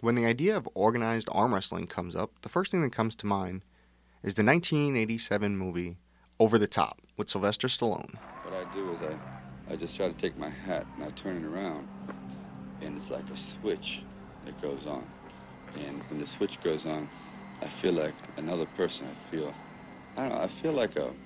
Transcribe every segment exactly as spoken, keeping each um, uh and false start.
When the idea of organized arm wrestling comes up, the first thing that comes to mind is the nineteen eighty-seven movie Over the Top with Sylvester Stallone. What I do is I, I just try to take my hat and I turn it around, and it's like a switch that goes on. And when the switch goes on, I feel like another person. I feel, I don't know, I feel like a,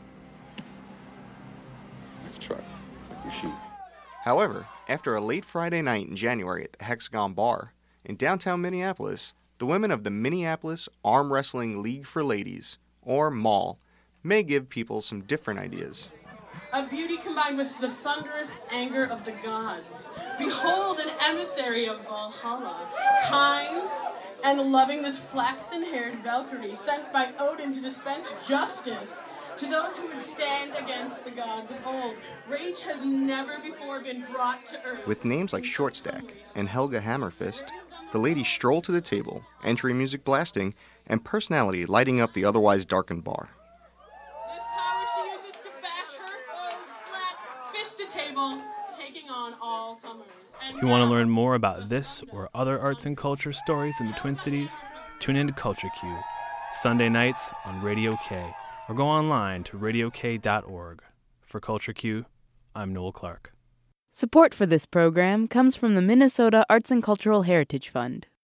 like a truck, like a machine. However, after a late Friday night in January at the Hexagon Bar in downtown Minneapolis, the women of the Minneapolis Arm Wrestling League for Ladies, or MAWL, may give people some different ideas. A beauty combined with the thunderous anger of the gods. Behold an emissary of Valhalla, kind and loving, this flaxen-haired Valkyrie sent by Odin to dispense justice to those who would stand against the gods of old. Rage has never before been brought to earth. With names like Shortstack and Helga Hammerfist, the ladies stroll to the table, entry music blasting, and personality lighting up the otherwise darkened bar. This power she uses to bash her foes flat, fist to table, taking on all comers. And if you want to learn more about this or other arts and culture stories in the Twin Cities, tune into Culture Q, Sunday nights on Radio K, or go online to radio k dot org. For Culture Q, I'm Noel Clark. Support for this program comes from the Minnesota Arts and Cultural Heritage Fund.